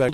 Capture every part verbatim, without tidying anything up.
expect.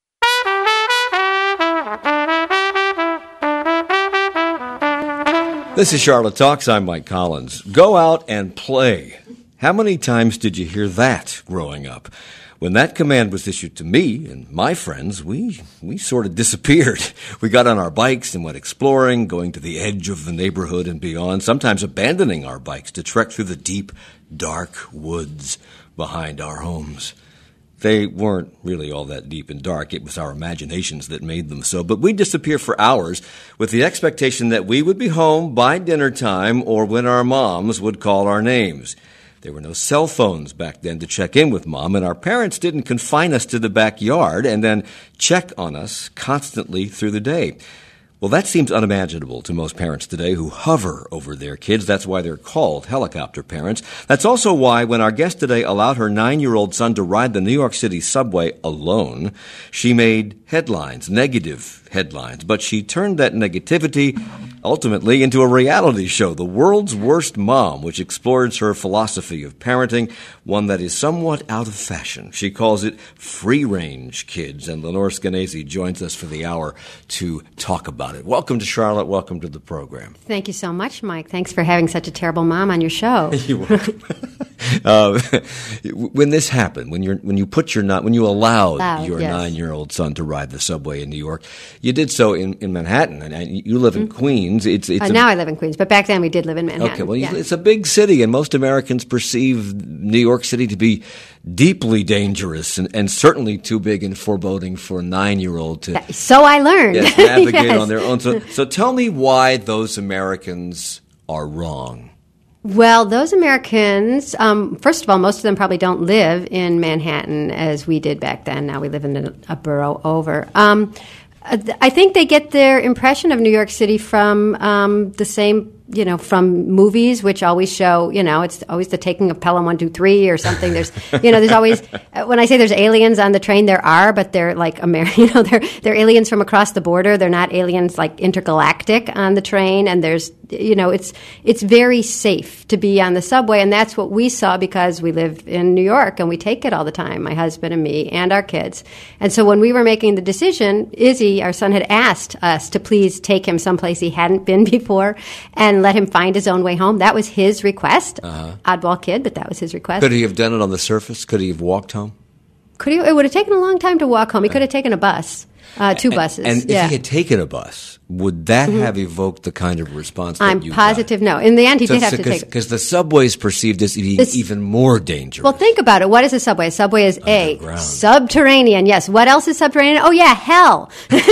This is Charlotte Talks. I'm Mike Collins. Go out and play. How many times did you hear that growing up? When that command was issued to me and my friends, we we sort of disappeared. We got on our bikes and went exploring, going to the edge of the neighborhood and beyond, sometimes abandoning our bikes to trek through the deep, dark woods behind our homes. They weren't really all that deep and dark. It was our imaginations that made them so. But we'd disappear for hours with the expectation that we would be home by dinner time or when our moms would call our names. There were no cell phones back then to check in with Mom, and our parents didn't confine us to the backyard and then check on us constantly through the day. Well, that seems unimaginable to most parents today who hover over their kids. That's why they're called helicopter parents. That's also why when our guest today allowed her nine-year-old son to ride the New York City subway alone, she made headlines, negative headlines. But she turned that negativity ultimately into a reality show, The World's Worst Mom, which explores her philosophy of parenting, one that is somewhat out of fashion. She calls it free-range kids, and Lenore Skenazy joins us for the hour to talk about it. Welcome to Charlotte. Welcome to the program. Thank you so much, Mike. Thanks for having such a terrible mom on your show. You're welcome. uh, when this happened, when you're when you put your when you allowed Loud, your yes. nine-year-old son to ride the subway in New York, you did so in, in Manhattan, and you live in mm-hmm. Queens. It's, it's uh, a, now I live in Queens, but back then we did live in Manhattan. Okay, well, yeah. it's a big city, and most Americans perceive New York City to be deeply dangerous and, and certainly too big and foreboding for a nine-year-old to so I learned. Yes, navigate yes. on their own. So, so tell me why those Americans are wrong. Well, those Americans, um, first of all, most of them probably don't live in Manhattan as we did back then. Now we live in a, a borough over. Um, I think they get their impression of New York City from um, the same, you know, from movies, which always show, you know, it's always the taking of Pelham one two three or something. There's, you know, there's always, when I say there's aliens on the train, there are, but they're like, Amer- you know, they're they're aliens from across the border. They're not aliens like intergalactic on the train. And there's, you know, it's it's very safe to be on the subway, and that's what we saw because we live in New York and we take it all the time, my husband and me and our kids. And so when we were making the decision, Izzy, our son, had asked us to please take him someplace he hadn't been before and let him find his own way home. That was his request. Uh-huh. Oddball kid, but that was his request. Could he have done it on the surface? Could he have walked home? Could he? It would have taken a long time to walk home. He could have taken a bus, uh, two buses. And, and yeah. if he had taken a bus, would that mm-hmm. have evoked the kind of response that I'm you positive got? No. In the end, he so, did have so, to cause, take... Because the subway is perceived as being This, even more dangerous. Well, think about it. What is a subway? A subway is A, subterranean. Yes. What else is subterranean? Oh, yeah, hell.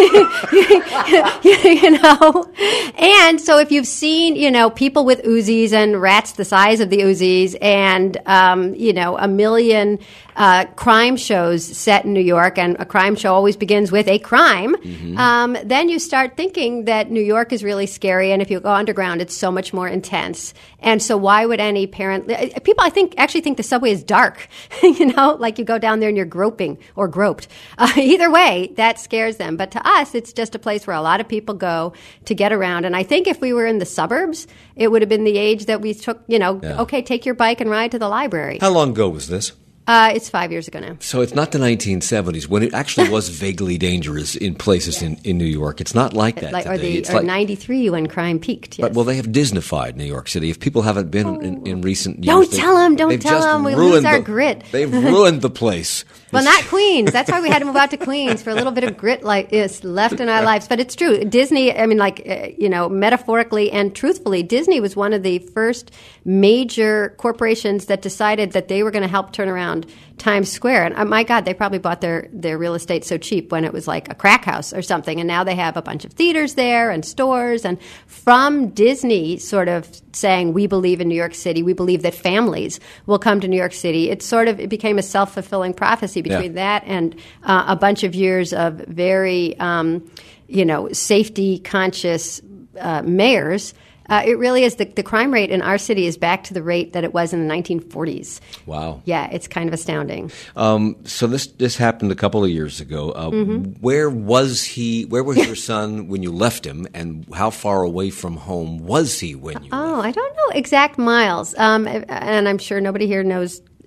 You know? And so if you've seen, you know, people with Uzis and rats the size of the Uzis and, um, you know, a million uh, crime shows set in New York, and a crime show always begins with a crime, mm-hmm. um, then you start thinking that New York is really scary, and if you go underground, it's so much more intense. And so why would any parent... People, I think, actually think the subway is dark, you know, like you go down there and you're groping or groped. Uh, either way, that scares them. But to us, it's just a place where a lot of people go to get around. And I think if we were in the suburbs, it would have been the age that we took, you know, yeah. okay, take your bike and ride to the library. How long ago was this? Uh, it's five years ago now. So it's not the nineteen seventies when it actually was vaguely dangerous in places yes. in, in New York. It's not like that like, today. Or, the, it's or like, ninety-three when crime peaked. Yes. But, well, they have Disneyfied New York City. If people haven't been oh. in, in recent years, don't they, tell them. Don't tell them. We lose our the, grit. They've ruined the place. Well, not Queens. That's why we had to move out to Queens for a little bit of grit like is left in our lives. But it's true. Disney, I mean, like, uh, you know, metaphorically and truthfully, Disney was one of the first major corporations that decided that they were going to help turn around Times Square. And uh, my God, they probably bought their, their real estate so cheap when it was like a crack house or something. And now they have a bunch of theaters there and stores. And from Disney sort of saying, we believe in New York City, we believe that families will come to New York City, it sort of it became a self-fulfilling prophecy between yeah. that and uh, a bunch of years of very, um, you know, safety-conscious uh, mayors. Uh, it really is. The, the crime rate in our city is back to the rate that it was in the nineteen forties. Wow. Yeah, it's kind of astounding. Um, so this this happened a couple of years ago. Uh, mm-hmm. Where was he? Where was your son when you left him, and how far away from home was he when you oh, left? I don't know exact miles, um, and I'm sure nobody here knows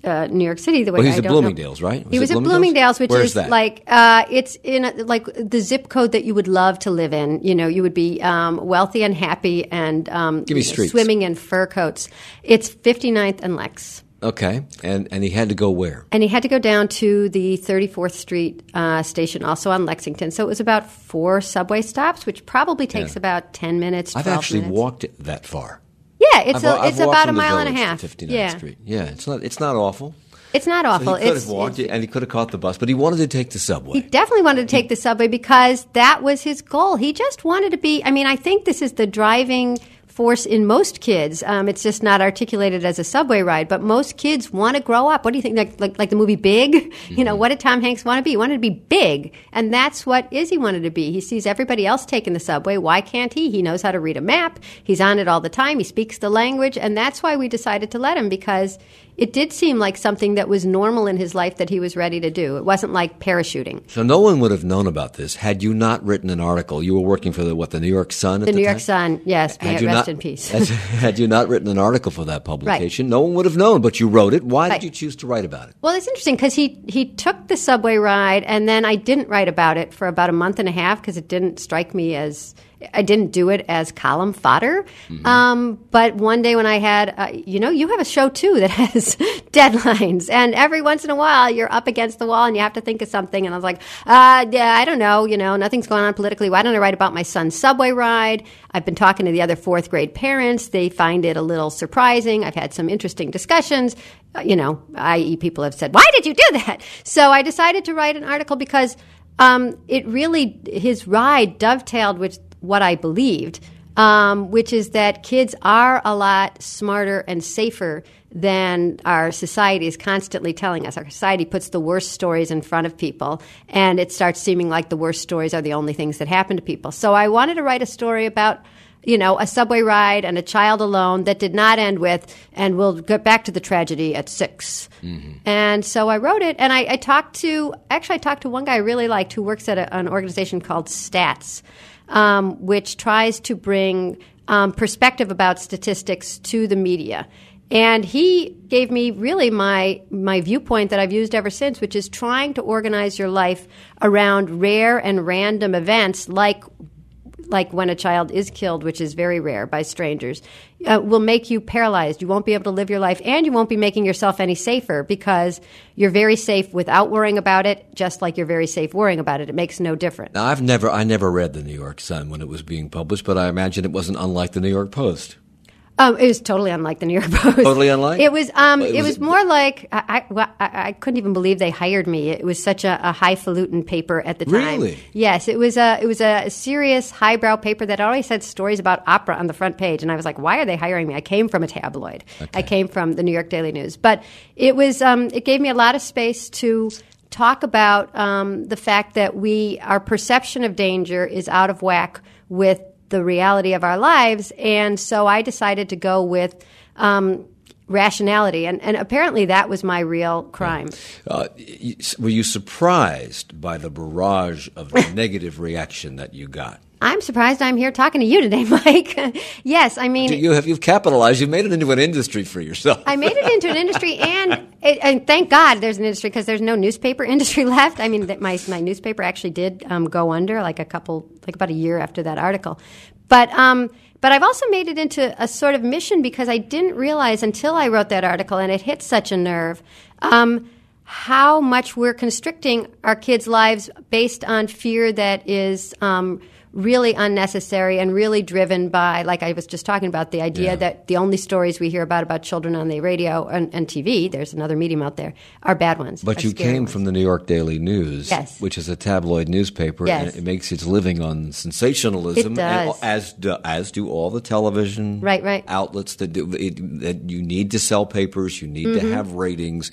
uh, New York City the way well, he's I at don't Bloomingdale's, know. right? Was he was it at Bloomingdale's, which Where's is that? like uh, it's in a, like the zip code that you would love to live in. You know, you would be um, wealthy and happy and um, Give me you know, streets. swimming in fur coats. It's fifty-ninth and Lex. Okay, and and he had to go where? And he had to go down to the thirty-fourth Street uh, station, also on Lexington. So it was about four subway stops, which probably takes Yeah. about ten minutes. I've twelve actually minutes. walked it that far. Yeah, it's I've, a, I've it's walked about a from the mile and a Village to half. fifty-ninth Yeah, Street. Yeah, it's not it's not awful. it's not awful. So he could it's, have walked it's- it, and he could have caught the bus, but he wanted to take the subway. He definitely wanted to take the subway because that was his goal. He just wanted to be. I mean, I think this is the driving force in most kids. Um, it's just not articulated as a subway ride, but most kids want to grow up. What do you think? Like, like, like the movie Big? Mm-hmm. You know, what did Tom Hanks want to be? He wanted to be big. And that's what Izzy wanted to be. He sees everybody else taking the subway. Why can't he? He knows how to read a map. He's on it all the time. He speaks the language. And that's why we decided to let him, because it did seem like something that was normal in his life that he was ready to do. It wasn't like parachuting. So no one would have known about this had you not written an article. You were working for the what, the New York Sun at The the, New time? York Sun, yes. May Had it you rest not- in peace. had, had you not written an article for that publication, no one would have known. But you wrote it. Why Right. did you choose to write about it? Well, it's interesting because he, he took the subway ride, and then I didn't write about it for about a month and a half because it didn't strike me as I didn't do it as column fodder. Mm-hmm. Um, but one day when I had, uh, you know, you have a show too that has deadlines, and every once in a while you're up against the wall and you have to think of something. And I was like, uh, yeah, I don't know, you know, nothing's going on politically. Why don't I write about my son's subway ride? I've been talking to the other fourth grade parents. They find it a little surprising. I've had some interesting discussions. Uh, you know, that is people have said, why did you do that? So I decided to write an article because um, it really, his ride dovetailed with what I believed, um, which is that kids are a lot smarter and safer than our society is constantly telling us. Our society puts the worst stories in front of people, and it starts seeming like the worst stories are the only things that happen to people. So I wanted to write a story about, you know, a subway ride and a child alone that did not end with, and we'll get back to the tragedy at six. Mm-hmm. And so I wrote it, and I, I talked to, actually I talked to one guy I really liked who works at a, an organization called STATS, um, which tries to bring um, perspective about statistics to the media. And he gave me really my my viewpoint that I've used ever since, which is trying to organize your life around rare and random events like like when a child is killed, which is very rare by strangers, uh, will make you paralyzed. You won't be able to live your life, and you won't be making yourself any safer because you're very safe without worrying about it, just like you're very safe worrying about it. It makes no difference. Now, I've never, I never read the New York Sun when it was being published, but I imagine it wasn't unlike the New York Post. Um, it was totally unlike the New York Post. Totally unlike? It was. Um, It it, was- was more like I, I, well, I, I couldn't even believe they hired me. It was such a, a highfalutin paper at the time. Really? Yes, it was a it was a serious highbrow paper that always had stories about opera on the front page, and I was like, why are they hiring me? I came from a tabloid. I came from the New York Daily News, but it was um, it gave me a lot of space to talk about um, the fact that we our perception of danger is out of whack with the reality of our lives, and so I decided to go with um, rationality, and, and apparently that was my real crime. Uh, y- were you surprised by the barrage of negative reaction that you got? I'm surprised I'm here talking to you today, Mike. Yes, I mean, You have you've capitalized. You've made it into an industry for yourself. I made it into an industry, and it, and thank God there's an industry because there's no newspaper industry left. I mean, that my my newspaper actually did um, go under like a couple, like about a year after that article, but um, but I've also made it into a sort of mission because I didn't realize until I wrote that article, and it hit such a nerve. Um, how much we're constricting our kids' lives based on fear that is um, really unnecessary and really driven by, like I was just talking about, the idea Yeah. that the only stories we hear about about children on the radio and, and T V, there's another medium out there, are bad ones. But are you scary came ones. from the New York Daily News, Yes. which is a tabloid newspaper, Yes. and it makes its living on sensationalism, It does. and as do, as do all the television Right, right. outlets that do it, that you need to sell papers, you need Mm-hmm. to have ratings.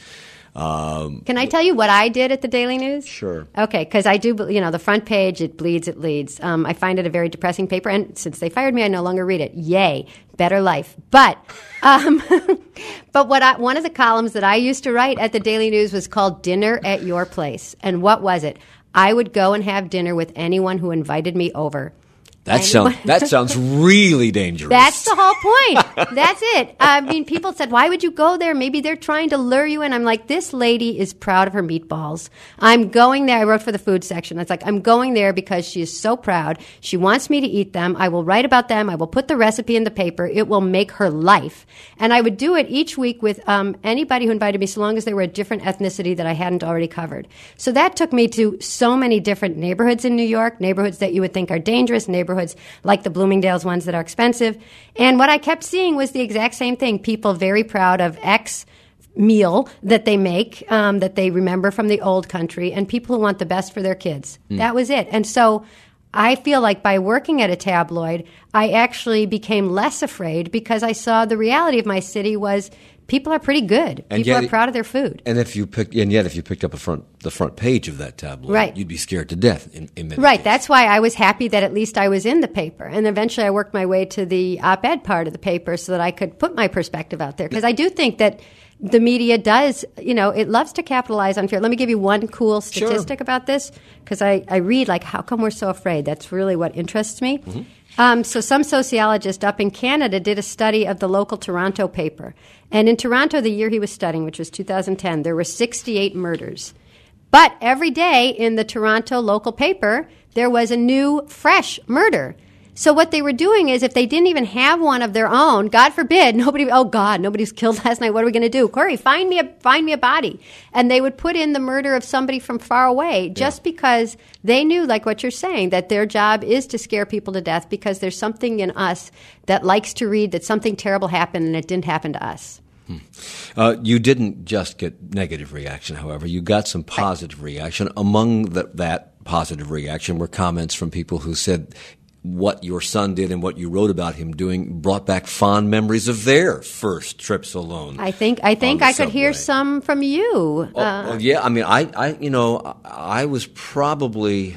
Um, Can I tell you what I did at the Daily News? Sure. Okay, because I do, you know, the front page, it bleeds, it leads. Um, I find it a very depressing paper, and since they fired me, I no longer read it. Yay, better life. But, um, but what I, one of the columns that I used to write at the Daily News was called Dinner at Your Place. And what was it? I would go and have dinner with anyone who invited me over. That sounds that sounds really dangerous. That's the whole point. That's it. I mean, people said, why would you go there? Maybe they're trying to lure you in. I'm like, this lady is proud of her meatballs. I'm going there. I wrote for the food section. It's like, I'm going there because she is so proud. She wants me to eat them. I will write about them. I will put the recipe in the paper. It will make her life. And I would do it each week with um, anybody who invited me, so long as they were a different ethnicity that I hadn't already covered. So that took me to so many different neighborhoods in New York, neighborhoods that you would think are dangerous, neighborhoods like the Bloomingdale's ones that are expensive. And what I kept seeing was the exact same thing. People very proud of X meal that they make, um, that they remember from the old country, and people who want the best for their kids. Mm. That was it. And so I feel like by working at a tabloid, I actually became less afraid because I saw the reality of my city was people are pretty good. And people yet, are proud of their food. And if you pick, and yet if you picked up a front, the front page of that tabloid, right. you'd be scared to death. In, in many right. cases. That's why I was happy that at least I was in the paper, and eventually I worked my way to the op-ed part of the paper so that I could put my perspective out there. Because I do think that the media does, you know, it loves to capitalize on fear. Let me give you one cool statistic sure. about this, because I, I read like, how come we're so afraid? That's really what interests me. Mm-hmm. Um, so some sociologist up in Canada did a study of the local Toronto paper. And in Toronto, the year he was studying, which was two thousand ten, there were sixty-eight murders. But every day in the Toronto local paper, there was a new, fresh murder. So what they were doing is if they didn't even have one of their own, God forbid, nobody, oh God, nobody's killed last night, what are we going to do? Corey, find me a find me a body. And they would put in the murder of somebody from far away just yeah. because they knew, like what you're saying, that their job is to scare people to death because there's something in us that likes to read that something terrible happened and it didn't happen to us. Hmm. Uh, you didn't just get negative reaction, however. You got some positive right. reaction. Among the, that positive reaction were comments from people who said what your son did and what you wrote about him doing brought back fond memories of their first trips alone. I think I think I subway. could hear some from you. Oh, uh, oh, yeah, I mean, I, I, you know, I was probably.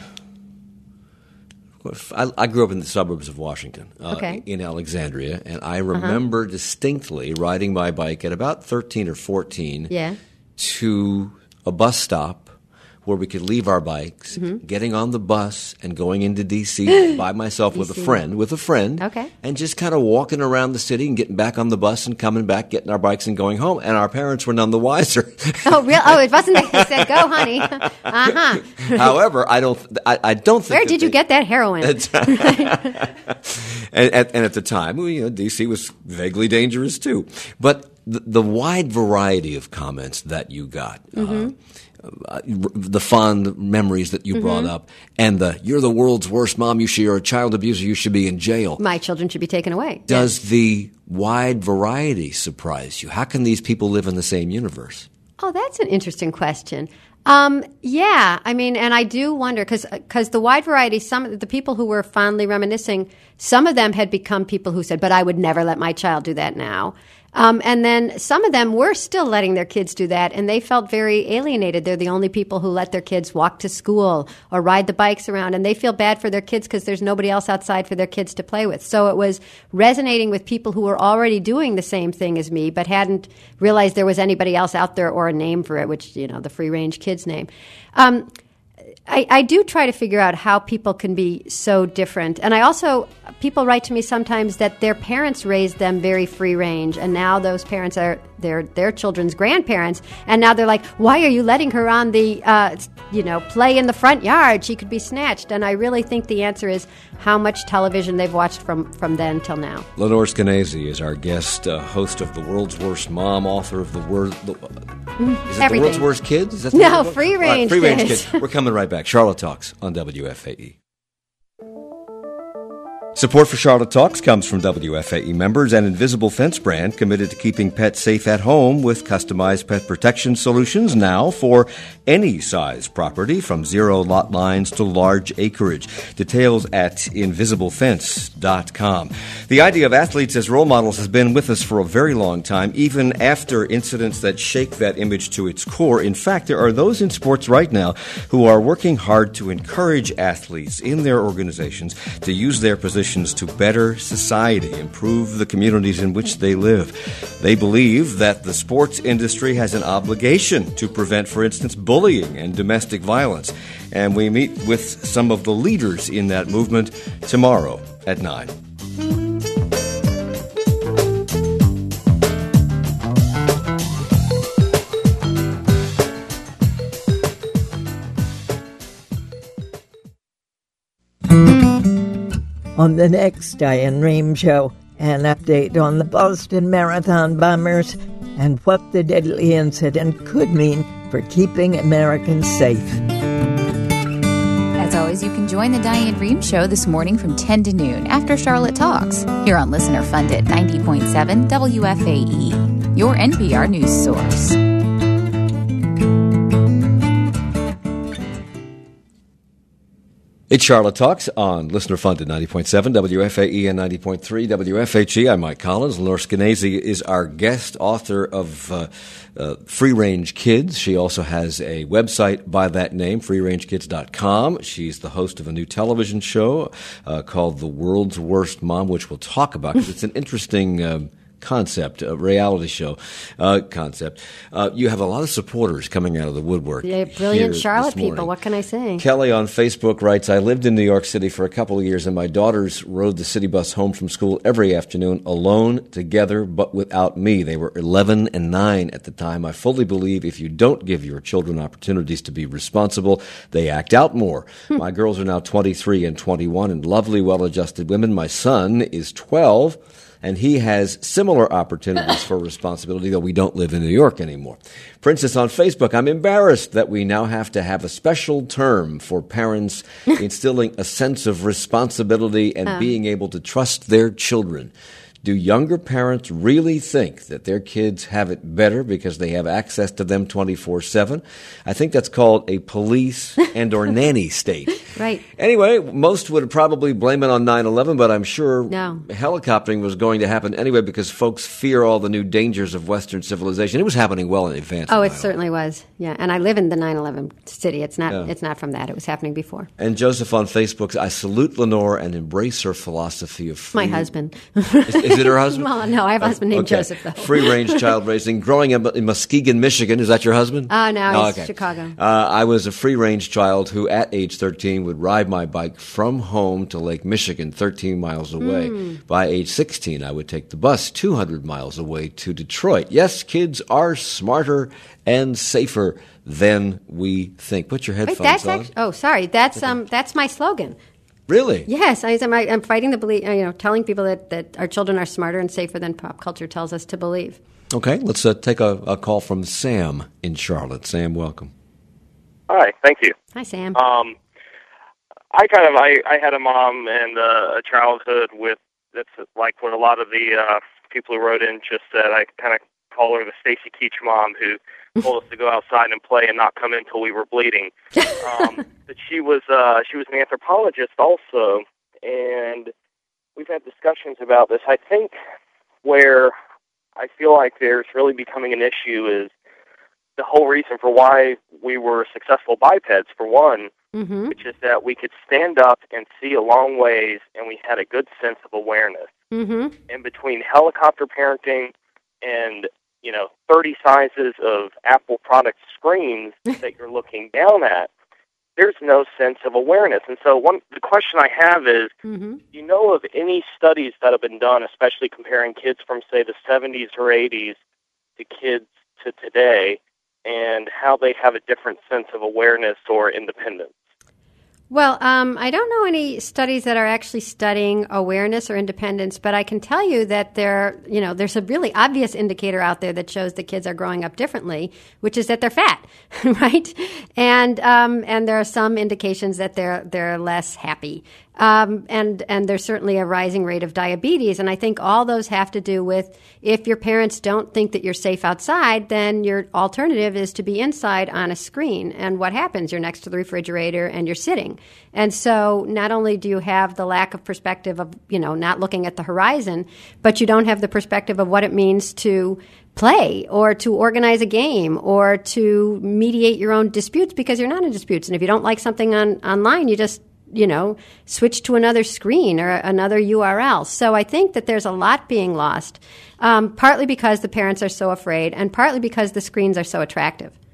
I, I grew up in the suburbs of Washington, uh, okay. in Alexandria, and I remember uh-huh. distinctly riding my bike at about thirteen or fourteen yeah. to a bus stop where we could leave our bikes, mm-hmm. getting on the bus and going into D C by myself with a friend, with a friend, okay. and just kind of walking around the city and getting back on the bus and coming back, getting our bikes and going home. And our parents were none the wiser. Oh, real? Oh, it wasn't that they said, "Go, honey." Uh-huh. However, I don't, I, I don't think. Where did they, you get that heroin? and, at, and at the time, well, you know, D C was vaguely dangerous too. But the, the wide variety of comments that you got. Mm-hmm. Uh, Uh, the fond memories that you mm-hmm. brought up, and the "you're the world's worst mom, you should, you're a child abuser, you should be in jail. My children should be taken away." Does yes. the wide variety surprise you? How can these people live in the same universe? Oh, that's an interesting question. Um, yeah, I mean, and I do wonder, because because the wide variety, some of the people who were fondly reminiscing, some of them had become people who said, "But I would never let my child do that now." Um, and then some of them were still letting their kids do that, and they felt very alienated. They're the only people who let their kids walk to school or ride the bikes around, and they feel bad for their kids because there's nobody else outside for their kids to play with. So it was resonating with people who were already doing the same thing as me, but hadn't realized there was anybody else out there or a name for it, which, you know, the free-range kids name. Um, I, I do try to figure out how people can be so different. And I also, people write to me sometimes that their parents raised them very free range, and now those parents are their their children's grandparents, and now they're like, why are you letting her on the, uh, you know, play in the front yard? She could be snatched. And I really think the answer is how much television they've watched from, from then till now. Lenore Skenazy is our guest, uh, host of The World's Worst Mom, author of The Word... The, uh, is it Everything. The World's Worst Kids? Is that no, Free Range right, Free Range Kids. Kids. We're coming right back. Charlotte Talks on W F A E. Support for Charlotte Talks comes from W F A E members and Invisible Fence brand, committed to keeping pets safe at home with customized pet protection solutions now for any size property, from zero lot lines to large acreage. Details at invisible fence dot com. The idea of athletes as role models has been with us for a very long time, even after incidents that shake that image to its core. In fact, there are those in sports right now who are working hard to encourage athletes in their organizations to use their position to better society, improve the communities in which they live. They believe that the sports industry has an obligation to prevent, for instance, bullying and domestic violence. And we meet with some of the leaders in that movement tomorrow at nine. On the next Diane Rehm Show, an update on the Boston Marathon bombers and what the deadly incident could mean for keeping Americans safe. As always, you can join the Diane Rehm Show this morning from ten to noon after Charlotte Talks, here on Listener Funded ninety point seven W F A E, your N P R news source. It's Charlotte Talks on Listener Funded ninety point seven W F A E and ninety point three W F H E. I'm Mike Collins. Lenore Skenazy is our guest, author of uh, uh, Free Range Kids. She also has a website by that name, free range kids dot com. She's the host of a new television show uh, called The World's Worst Mom, which we'll talk about because it's an interesting uh, concept, a reality show uh, concept. Uh, you have a lot of supporters coming out of the woodwork. Yeah, brilliant Charlotte people. What can I say? Kelly on Facebook writes, I lived in New York City for a couple of years, and my daughters rode the city bus home from school every afternoon, alone, together, but without me. They were eleven and nine at the time. I fully believe if you don't give your children opportunities to be responsible, they act out more. My girls are now twenty-three and twenty-one, and lovely, well-adjusted women. My son is twelve. And he has similar opportunities for responsibility, though we don't live in New York anymore. Princess on Facebook, I'm embarrassed that we now have to have a special term for parents instilling a sense of responsibility and um. being able to trust their children. Do younger parents really think that their kids have it better because they have access to them twenty-four seven? I think that's called a police and or nanny state. Right. Anyway, most would probably blame it on nine eleven, but I'm sure no. helicoptering was going to happen anyway because folks fear all the new dangers of Western civilization. It was happening well in advance. Oh, it certainly was. Yeah, and I live in the nine eleven city. It's not. Yeah. It's not from that. It was happening before. And Joseph on Facebook, I salute Lenore and embrace her philosophy of free. My husband. is, is it her husband? Well, no, I have a husband named okay. Joseph, though. Free-range child raising. Growing up in Muskegon, Michigan. Is that your husband? Uh, no, oh, he's okay. Chicago. Uh, I was a free-range child who, at age thirteen, would ride my bike from home to Lake Michigan, thirteen miles away. Mm. By age sixteen, I would take the bus two hundred miles away to Detroit. Yes, kids are smarter and safer than we think. Put your headphones Wait, that's on. Actually, oh, sorry. That's um, that's my slogan. Really? Yes, I, I'm, I'm fighting the belief. You know, telling people that, that our children are smarter and safer than pop culture tells us to believe. Okay, let's uh, take a, a call from Sam in Charlotte. Sam, welcome. Hi, thank you. Hi, Sam. Um, I kind of I, I had a mom and uh, a childhood with that's like what a lot of the uh, people who wrote in just said. I kind of call her the Stacy Keach mom who told us to go outside and play and not come in until we were bleeding. Um, but she was uh, she was an anthropologist also, and we've had discussions about this. I think where I feel like there's really becoming an issue is the whole reason for why we were successful bipeds, for one, mm-hmm. which is that we could stand up and see a long ways, and we had a good sense of awareness. Mm-hmm. And between helicopter parenting and you know, thirty sizes of Apple product screens that you're looking down at, there's no sense of awareness. And so one, the question I have is, mm-hmm. do you know of any studies that have been done, especially comparing kids from, say, the seventies or eighties to kids to today, and how they have a different sense of awareness or independence? Well, um, I don't know any studies that are actually studying awareness or independence, but I can tell you that there, you know, there's a really obvious indicator out there that shows that kids are growing up differently, which is that they're fat, right? And um, and there are some indications that they're they're less happy. Um, and and there's certainly a rising rate of diabetes. And I think all those have to do with if your parents don't think that you're safe outside, then your alternative is to be inside on a screen. And what happens? You're next to the refrigerator and you're sitting. And so not only do you have the lack of perspective of, you know, not looking at the horizon, but you don't have the perspective of what it means to play or to organize a game or to mediate your own disputes because you're not in disputes. And if you don't like something on online, you just you know, switch to another screen or another U R L. So I think that there's a lot being lost, um, partly because the parents are so afraid and partly because the screens are so attractive.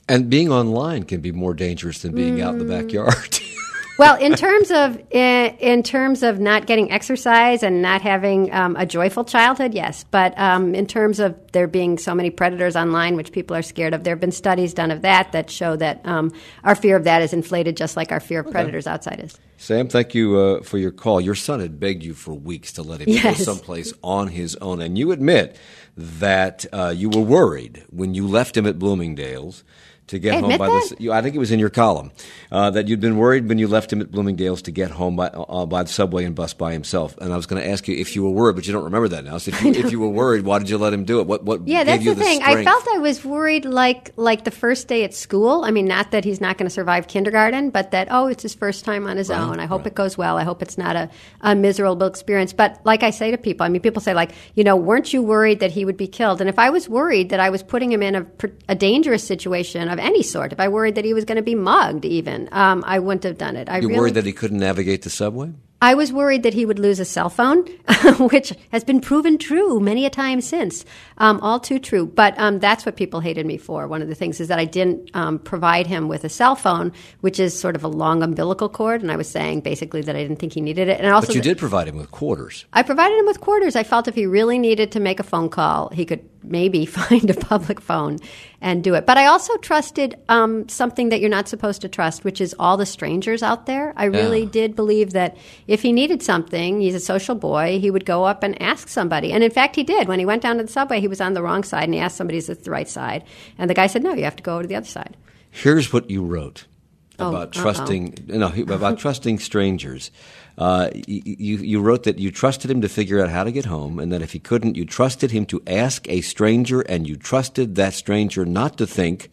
And being online can be more dangerous than being mm. out in the backyard. Well, in terms of in, in terms of not getting exercise and not having um, a joyful childhood, yes. But um, in terms of there being so many predators online, which people are scared of, there have been studies done of that that show that um, our fear of that is inflated just like our fear of okay. predators outside is. Sam, thank you uh, for your call. Your son had begged you for weeks to let him yes. go someplace on his own, and you admit that uh, you were worried when you left him at Bloomingdale's to get I home by that? the. I think it was in your column uh, that you'd been worried when you left him at Bloomingdale's to get home by uh, by the subway and bus by himself. And I was going to ask you if you were worried, but you don't remember that now. So if you, if you were worried, why did you let him do it? What what yeah, gave that's you the the thing. strength? I felt I was worried, like like the first day at school. I mean, not that he's not going to survive kindergarten, but that oh, it's his first time on his right, own. I hope right. it goes well. I hope it's not a, a miserable experience. But like I say to people, I mean, people say like, you know, weren't you worried that he would be killed? And if I was worried that I was putting him in a, a dangerous situation of any sort, if I worried that he was going to be mugged even, um, I wouldn't have done it. I You're really, worried that he couldn't navigate the subway? I was worried that he would lose a cell phone, which has been proven true many a time since, um, all too true. But um, that's what people hated me for. One of the things is that I didn't um, provide him with a cell phone, which is sort of a long umbilical cord, and I was saying basically that I didn't think he needed it. And also, but you did provide him with quarters. I provided him with quarters. I felt if he really needed to make a phone call, he could maybe find a public phone and do it. But I also trusted um, something that you're not supposed to trust, which is all the strangers out there. I really yeah. did believe that if he needed something, he's a social boy, he would go up and ask somebody. And in fact, he did. When he went down to the subway, he was on the wrong side, and he asked somebody, is this the right side? And the guy said, no, you have to go over to the other side. Here's what you wrote about oh, trusting no, about trusting strangers. Uh, you, you wrote that you trusted him to figure out how to get home, and that if he couldn't, you trusted him to ask a stranger, and you trusted that stranger not to think,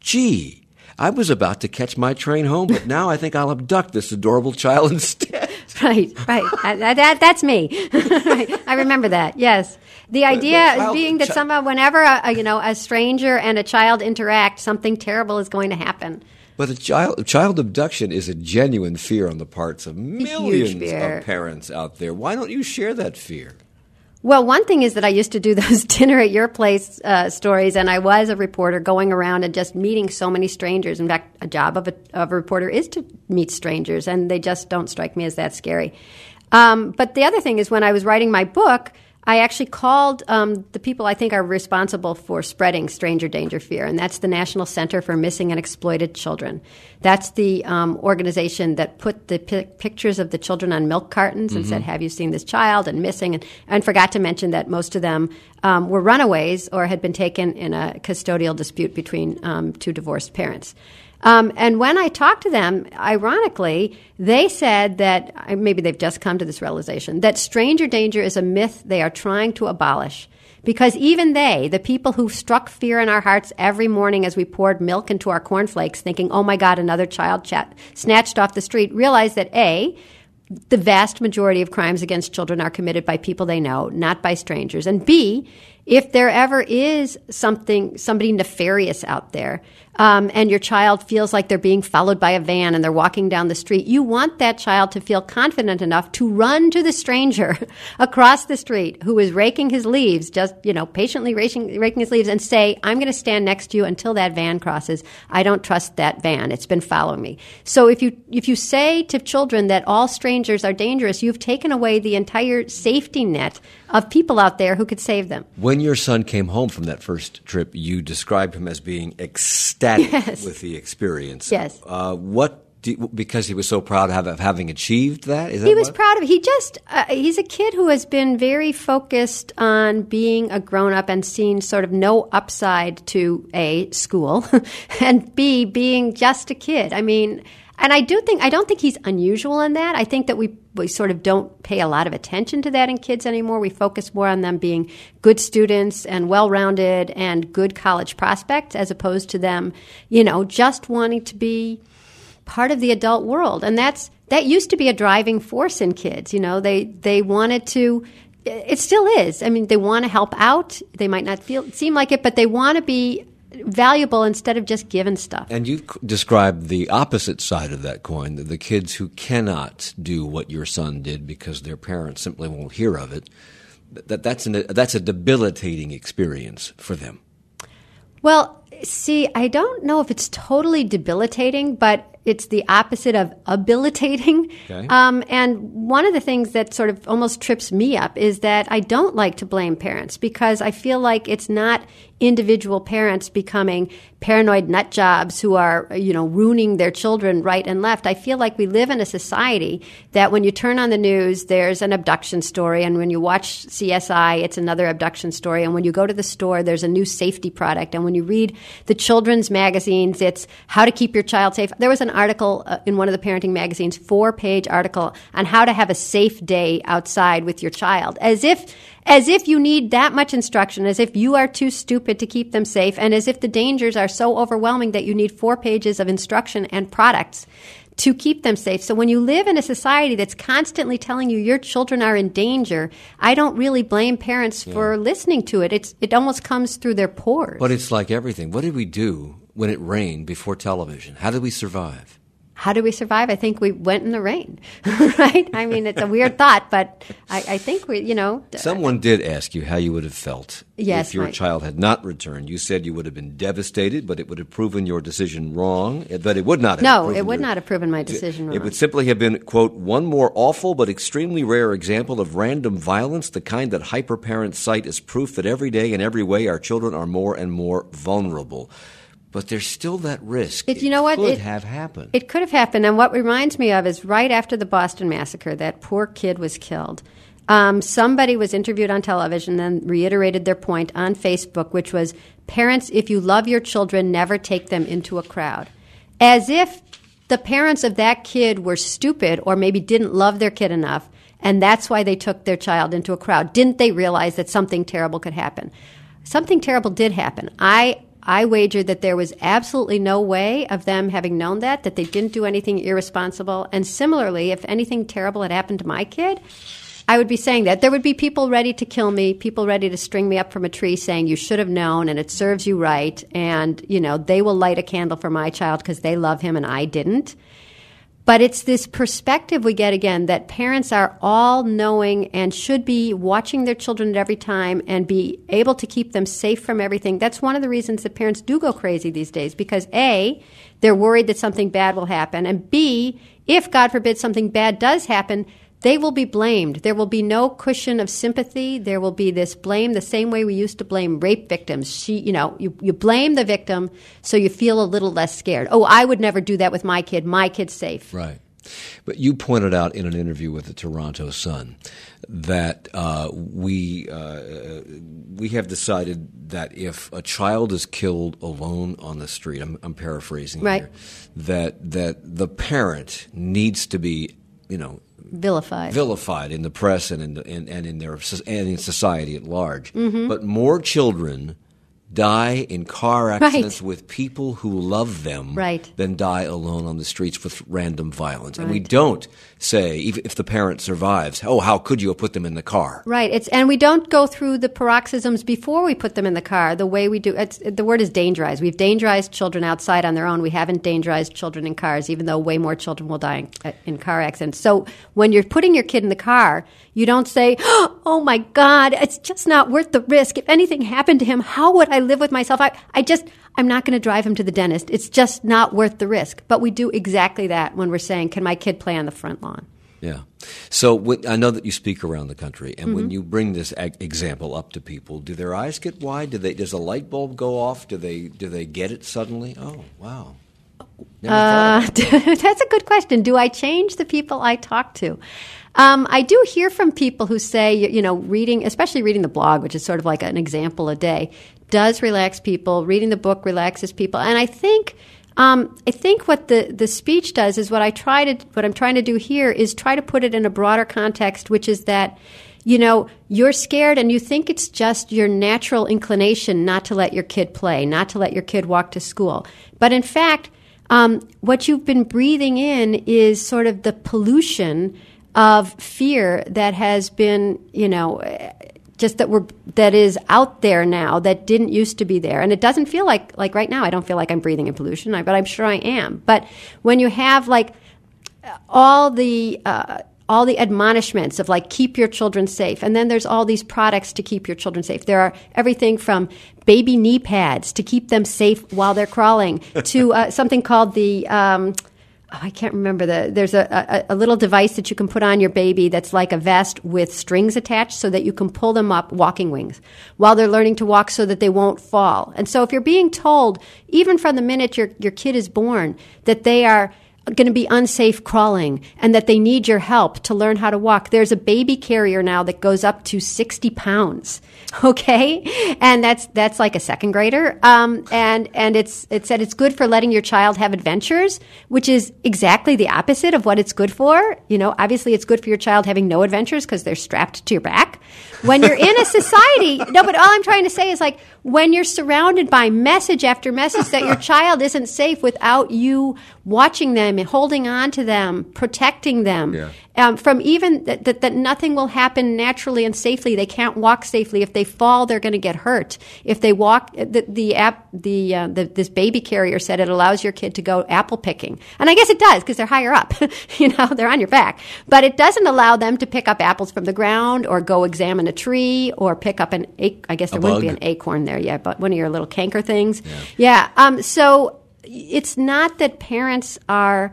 gee, I was about to catch my train home, but now I think I'll abduct this adorable child instead. Right, right. I, that, that's me. Right. I remember that, yes. The idea the, the being that somehow whenever a, a, you know, a stranger and a child interact, something terrible is going to happen. But a child, child abduction is a genuine fear on the parts of millions of parents out there. Why don't you share that fear? Well, one thing is that I used to do those dinner at your place uh, stories, and I was a reporter going around and just meeting so many strangers. In fact, a job of a, of a reporter is to meet strangers, and they just don't strike me as that scary. Um, but the other thing is when I was writing my book, I actually called um, the people I think are responsible for spreading stranger danger fear, and that's the National Center for Missing and Exploited Children. That's the um, organization that put the pi- pictures of the children on milk cartons and mm-hmm. said, have you seen this child, and missing, and, and forgot to mention that most of them um, were runaways or had been taken in a custodial dispute between um, two divorced parents. Um, and when I talked to them, ironically, they said that, maybe they've just come to this realization, that stranger danger is a myth they are trying to abolish. Because even they, the people who struck fear in our hearts every morning as we poured milk into our cornflakes, thinking, oh my God, another child chat, snatched off the street, realize that A, the vast majority of crimes against children are committed by people they know, not by strangers. And B, if there ever is something, somebody nefarious out there, um, and your child feels like they're being followed by a van and they're walking down the street, you want that child to feel confident enough to run to the stranger across the street who is raking his leaves, just, you know, patiently raking, raking his leaves, and say, I'm going to stand next to you until that van crosses. I don't trust that van. It's been following me. So if you, if you say to children that all strangers are dangerous, you've taken away the entire safety net of people out there who could save them. When your son came home from that first trip, you described him as being ecstatic yes. with the experience. Yes. Uh, what? Do, because he was so proud of, of having achieved that? Is that he was what? proud of it. He just, uh, he's a kid who has been very focused on being a grown-up and seen sort of no upside to A, school, and B, being just a kid. I mean, and I do think, I don't think he's unusual in that. I think that we, we sort of don't pay a lot of attention to that in kids anymore. We focus more on them being good students and well-rounded and good college prospects as opposed to them, you know, just wanting to be part of the adult world. And that's, that used to be a driving force in kids. You know, they, they wanted to, it still is. I mean, they want to help out. They might not feel, seem like it, but they want to be valuable instead of just given stuff. And you've described the opposite side of that coin, the, the kids who cannot do what your son did because their parents simply won't hear of it. That, that's, an, that's a debilitating experience for them. Well, See, I don't know if it's totally debilitating, but it's the opposite of habilitating. Okay. Um, and one of the things that sort of almost trips me up is that I don't like to blame parents because I feel like it's not individual parents becoming paranoid nut jobs who are, you know, ruining their children right and left. I feel like we live in a society that when you turn on the news, there's an abduction story. And when you watch C S I, it's another abduction story. And when you go to the store, there's a new safety product. And when you read the children's magazines, it's how to keep your child safe. There was an article uh, in one of the parenting magazines, four-page article on how to have a safe day outside with your child, as if as if you need that much instruction, as if you are too stupid to keep them safe, and as if the dangers are so overwhelming that you need four pages of instruction and products to keep them safe. So when you live in a society that's constantly telling you your children are in danger, I don't really blame parents yeah. for listening to it. It's it almost comes through their pores. But it's like everything. What did we do when it rained before television? How did we survive? How do we survive? I think we went in the rain, right? I mean, it's a weird thought, but I, I think we, you know. Someone did ask you how you would have felt yes, if your my, child had not returned. You said you would have been devastated, but it would have proven your decision wrong. But it would not have. No, proven it would your, not have proven my decision it, wrong. It would simply have been, quote, one more awful but extremely rare example of random violence, the kind that hyperparents cite as proof that every day in every way our children are more and more vulnerable. But there's still that risk. It, you know what? Could it, have happened. It could have happened. And what reminds me of is right after the Boston Massacre, that poor kid was killed. Um, somebody was interviewed on television and reiterated their point on Facebook, which was, parents, if you love your children, never take them into a crowd. As if the parents of that kid were stupid or maybe didn't love their kid enough, and that's why they took their child into a crowd. Didn't they realize that something terrible could happen? Something terrible did happen. I I wager that there was absolutely no way of them having known that, that they didn't do anything irresponsible. And similarly, if anything terrible had happened to my kid, I would be saying that. There would be people ready to kill me, people ready to string me up from a tree saying, you should have known and it serves you right. And, you know, they will light a candle for my child because they love him and I didn't. But it's this perspective we get, again, that parents are all-knowing and should be watching their children at every time and be able to keep them safe from everything. That's one of the reasons that parents do go crazy these days, because A, they're worried that something bad will happen, and B, if, God forbid, something bad does happen, they will be blamed. There will be no cushion of sympathy. There will be this blame the same way we used to blame rape victims. She, you know, you, you blame the victim so you feel a little less scared. Oh, I would never do that with my kid. My kid's safe. Right. But you pointed out in an interview with the Toronto Sun that uh, we uh, we have decided that if a child is killed alone on the street, I'm, I'm paraphrasing right. here, that that the parent needs to be, you know, vilified, vilified in the press and in the, and, and in their and in society at large. Mm-hmm. But more children die in car accidents right. with people who love them right. than die alone on the streets with random violence. Right. And we don't say, even if the parent survives, oh, how could you have put them in the car? Right. It's and we don't go through the paroxysms before we put them in the car the way we do. It's, the word is dangerized. We've dangerized children outside on their own. We haven't dangerized children in cars, even though way more children will die in, in car accidents. So when you're putting your kid in the car, you don't say, oh, my God, it's just not worth the risk. If anything happened to him, how would I live with myself? I, I just, I'm not going to drive him to the dentist. It's just not worth the risk. But we do exactly that when we're saying, can my kid play on the front lawn? Yeah. So when, I know that you speak around the country, and mm-hmm. when you bring this ag- example up to people, do their eyes get wide? Do they? Does a light bulb go off? Do they? Do they get it suddenly? Oh, wow. Never uh, thought of that. That's a good question. Do I change the people I talk to? Um, I do hear from people who say, you know, reading, especially reading the blog, which is sort of like an example a day, does relax people. Reading the book relaxes people. And I think um, I think what the, the speech does is what I try to what I'm trying to do here is try to put it in a broader context, which is that, you know, you're scared and you think it's just your natural inclination not to let your kid play, not to let your kid walk to school. But in fact, um, what you've been breathing in is sort of the pollution of fear that has been, you know, just that we're that is out there now that didn't used to be there. And it doesn't feel like, like right now, I don't feel like I'm breathing in pollution, but I'm sure I am. But when you have like all the uh, all the admonishments of like, keep your children safe. And then there's all these products to keep your children safe. There are everything from baby knee pads to keep them safe while they're crawling to uh, something called the, um, oh, I can't remember the, there's a, a, a little device that you can put on your baby that's like a vest with strings attached so that you can pull them up, walking wings, while they're learning to walk so that they won't fall. And so if you're being told, even from the minute your, your kid is born, that they are going to be unsafe crawling and that they need your help to learn how to walk. There's a baby carrier now that goes up to sixty pounds. Okay. And that's, that's like a second grader. Um, and, and it's, it said it's good for letting your child have adventures, which is exactly the opposite of what it's good for. You know, obviously it's good for your child having no adventures because they're strapped to your back. When you're in a society, no, but all I'm trying to say is like, when you're surrounded by message after message that your child isn't safe without you watching them and holding on to them, protecting them, yeah. um, from even that, that, that nothing will happen naturally and safely. They can't walk safely. If they fall, they're going to get hurt. If they walk, the, the app, the, uh, the this baby carrier said it allows your kid to go apple picking, and I guess it does because they're higher up. You know, they're on your back, but it doesn't allow them to pick up apples from the ground or go examine a tree or pick up an. I guess there a wouldn't bug. be an acorn there yet, but one of your little canker things. Yeah. yeah um, so it's not that parents are.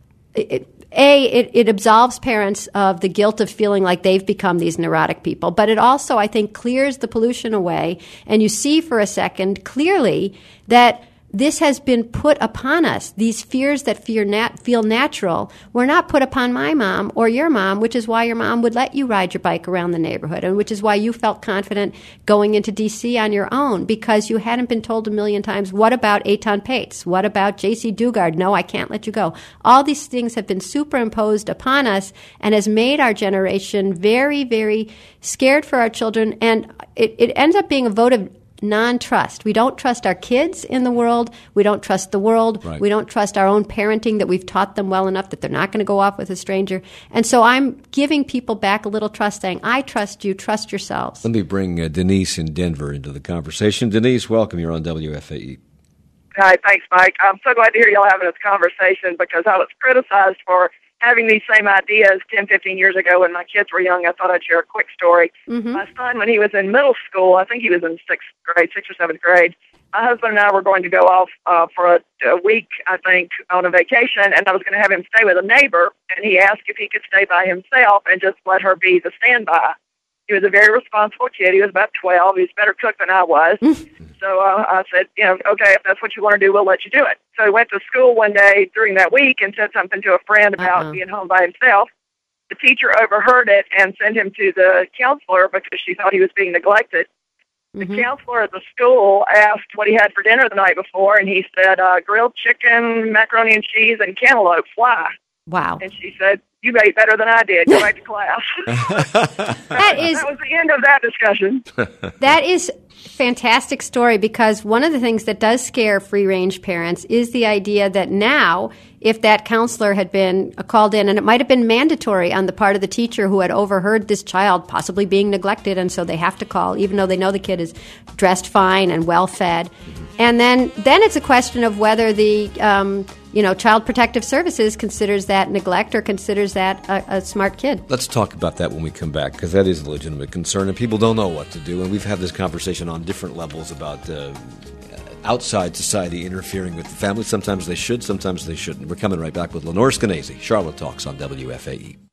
It, A, it, it absolves parents of the guilt of feeling like they've become these neurotic people, but it also, I think, clears the pollution away, and you see for a second clearly that this has been put upon us. These fears that fear nat- feel natural were not put upon my mom or your mom, which is why your mom would let you ride your bike around the neighborhood, and which is why you felt confident going into D C on your own, because you hadn't been told a million times, what about Eitan Pates? What about J C Dugard? No, I can't let you go. All these things have been superimposed upon us and has made our generation very, very scared for our children, and it, it ends up being a vote of non-trust. We don't trust our kids in the world. We don't trust the world. Right. We don't trust our own parenting, that we've taught them well enough that they're not going to go off with a stranger. And so I'm giving people back a little trust, saying, I trust you, trust yourselves. Let me bring uh, Denise in Denver into the conversation. Denise, welcome. You're on W F A E. Hi, thanks, Mike. I'm so glad to hear y'all having this conversation, because I was criticized for having these same ideas ten, fifteen years ago when my kids were young. I thought I'd share a quick story. Mm-hmm. My son, when he was in middle school, I think he was in sixth grade, sixth or seventh grade, my husband and I were going to go off uh, for a, a week, I think, on a vacation, and I was going to have him stay with a neighbor, and he asked if he could stay by himself and just let her be the standby. He was a very responsible kid. He was about twelve. He was a better cook than I was. So uh, I said, you know, okay, if that's what you want to do, we'll let you do it. So he went to school one day during that week and said something to a friend about uh-huh. being home by himself. The teacher overheard it and sent him to the counselor because she thought he was being neglected. Mm-hmm. The counselor at the school asked what he had for dinner the night before, and he said, uh, grilled chicken, macaroni and cheese, and cantaloupe. Why? Wow. And she said, you ate better than I did. Go back to class. that is that was the end of that discussion. That is a fantastic story, because one of the things that does scare free-range parents is the idea that now, if that counselor had been called in, and it might have been mandatory on the part of the teacher who had overheard this child possibly being neglected, and so they have to call, even though they know the kid is dressed fine and well-fed. And then, then it's a question of whether the um, you know, Child Protective Services considers that neglect or considers that a, a smart kid. Let's talk about that when we come back, because that is a legitimate concern, and people don't know what to do. And we've had this conversation on different levels about uh, outside society interfering with the family. Sometimes they should, sometimes they shouldn't. We're coming right back with Lenore Skenazy. Charlotte Talks on W F A E.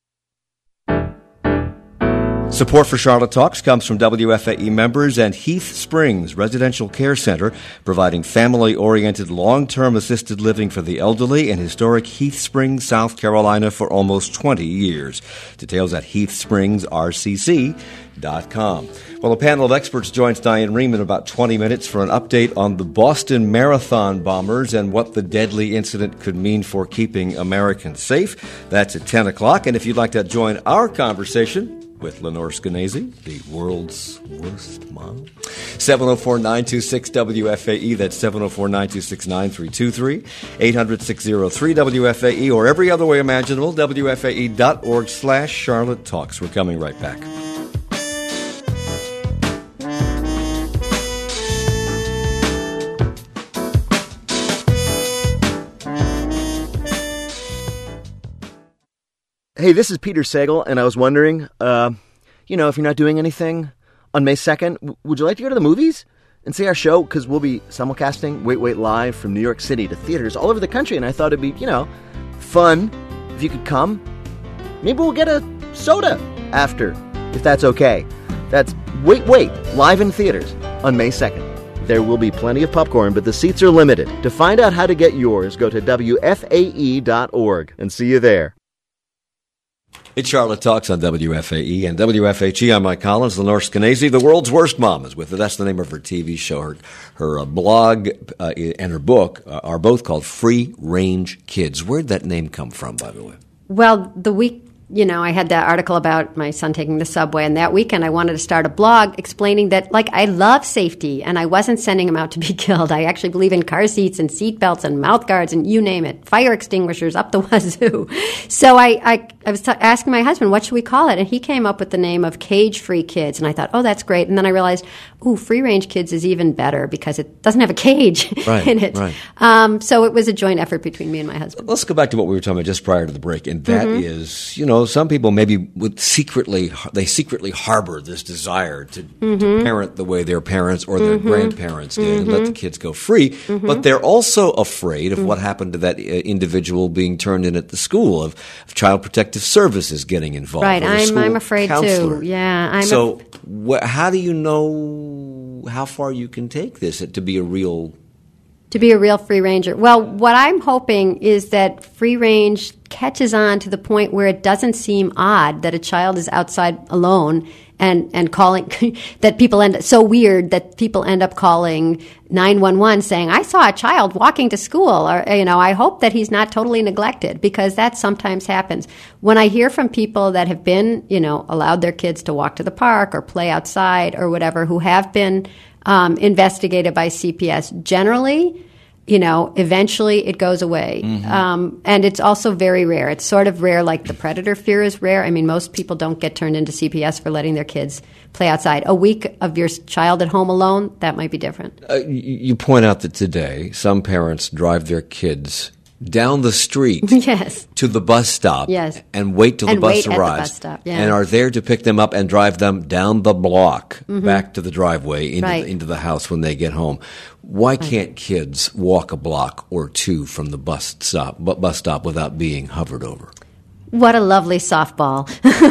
Support for Charlotte Talks comes from W F A E members and Heath Springs Residential Care Center, providing family-oriented long-term assisted living for the elderly in historic Heath Springs, South Carolina for almost twenty years. Details at heath springs r c c dot com. Well, a panel of experts joins Diane Rehm in about twenty minutes for an update on the Boston Marathon bombers and what the deadly incident could mean for keeping Americans safe. That's at ten o'clock. And if you'd like to join our conversation with Lenore Skenazy, the world's worst mom, seven oh four, nine two six, W F A E. That's seven oh four, nine two six, nine three two three, eight hundred, six oh three, W F A E, or every other way imaginable, W F A E dot org slash Charlotte Talks. We're coming right back. Hey, this is Peter Sagal, and I was wondering, uh, you know, if you're not doing anything on May second, w- would you like to go to the movies and see our show? Because we'll be simulcasting Wait Wait Live from New York City to theaters all over the country, and I thought it'd be, you know, fun if you could come. Maybe we'll get a soda after, if that's okay. That's Wait Wait, live in theaters on May second. There will be plenty of popcorn, but the seats are limited. To find out how to get yours, go to W F A E dot org and see you there. It's Charlotte Talks on W F A E and W F H E. I'm Mike Collins. Lenore Skenazy, The World's Worst Mom, is with her. That's the name of her T V show. Her, her uh, blog uh, and her book uh, are both called Free Range Kids. Where'd that name come from, by the way? Well, the week, you know, I had that article about my son taking the subway, and that weekend I wanted to start a blog explaining that, like, I love safety, and I wasn't sending him out to be killed. I actually believe in car seats and seat belts and mouth guards and you name it, fire extinguishers up the wazoo. So I, I, I was t- asking my husband, what should we call it? And he came up with the name of Cage-Free Kids, and I thought, oh, that's great. And then I realized, ooh, Free-Range Kids is even better because it doesn't have a cage right, in it. Right. Um, so it was a joint effort between me and my husband. Let's go back to what we were talking about just prior to the break, and that mm-hmm. is, you know, some people maybe would secretly, they secretly harbor this desire to, mm-hmm. to parent the way their parents or their mm-hmm. grandparents did mm-hmm. and let the kids go free, mm-hmm. but they're also afraid of mm-hmm. what happened to that uh, individual being turned in at the school, of, of Child Protective Services getting involved. Right, I'm, I'm afraid counselor. too. Yeah, I'm so a- wh- how do you know how far you can take this to be a real... To be a real free ranger. Well, what I'm hoping is that free range catches on to the point where it doesn't seem odd that a child is outside alone and, and calling, that people end so weird that people end up calling nine one one saying, I saw a child walking to school, or, you know, I hope that he's not totally neglected, because that sometimes happens. When I hear from people that have been, you know, allowed their kids to walk to the park or play outside or whatever, who have been Um, investigated by C P S. Generally, you know, eventually it goes away. Mm-hmm. Um, and it's also very rare. It's sort of rare, like the predator fear is rare. I mean, most people don't get turned into C P S for letting their kids play outside. A week of your child at home alone, that might be different. Uh, you point out that today some parents drive their kids down the street yes. to the bus stop yes. and wait till and the bus wait arrives at the bus stop, yeah. and are there to pick them up and drive them down the block mm-hmm. back to the driveway into, right. the, into the house when they get home. Why can't kids walk a block or two from the bus stop, bus stop without being hovered over? What a lovely softball.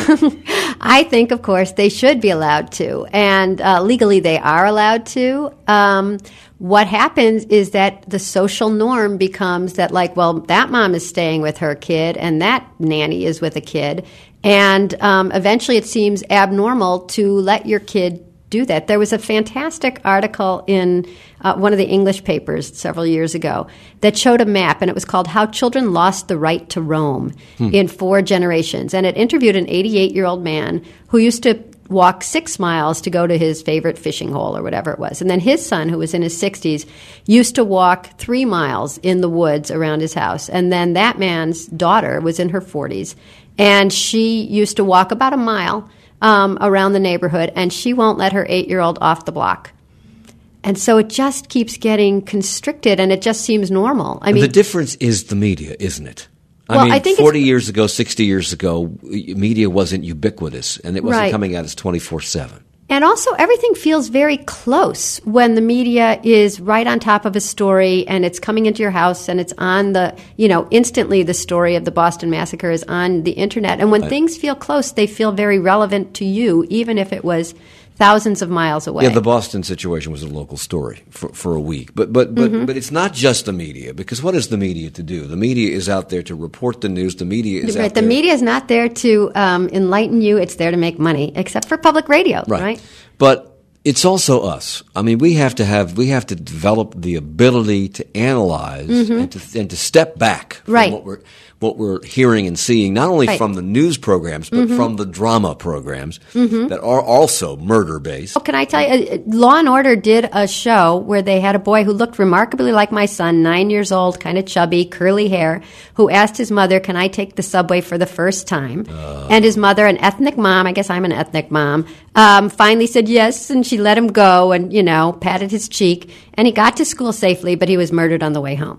I think, of course, they should be allowed to. And uh, legally they are allowed to. Um, what happens is that the social norm becomes that, like, well, that mom is staying with her kid and that nanny is with a kid. And um, eventually it seems abnormal to let your kid do that. There was a fantastic article in uh, one of the English papers several years ago that showed a map, and it was called How Children Lost the Right to Roam hmm. in Four Generations. And it interviewed an eighty-eight-year-old man who used to walk six miles to go to his favorite fishing hole or whatever it was. And then his son, who was in his sixties, used to walk three miles in the woods around his house. And then that man's daughter was in her forties, and she used to walk about a mile Um, around the neighborhood, and she won't let her eight-year-old off the block. And so it just keeps getting constricted, and it just seems normal. I mean, the difference is the media, isn't it? I well, mean, I think forty years ago, sixty years ago, media wasn't ubiquitous, and it wasn't right. coming at us twenty-four seven. And also, everything feels very close when the media is right on top of a story and it's coming into your house and it's on the, you know, instantly the story of the Boston Massacre is on the internet. And when right. things feel close, they feel very relevant to you, even if it was thousands of miles away. Yeah, the Boston situation was a local story for, for a week. But but but, Mm-hmm. but it's not just the media, because what is the media to do? The media is out there to report the news. The media is right. out the there. media is not there to um, enlighten you. It's there to make money, except for public radio, right? right? But it's also us. I mean, we have to have we have to develop the ability to analyze mm-hmm. and to and to step back from right. what we're what we're hearing and seeing, not only right. from the news programs, but mm-hmm. from the drama programs mm-hmm. that are also murder-based. Oh, can I tell you, Law and Order did a show where they had a boy who looked remarkably like my son, nine years old, kind of chubby, curly hair, who asked his mother, can I take the subway for the first time? Uh. And his mother, an ethnic mom, I guess I'm an ethnic mom, um, finally said yes, and she let him go and, you know, patted his cheek. And he got to school safely, but he was murdered on the way home.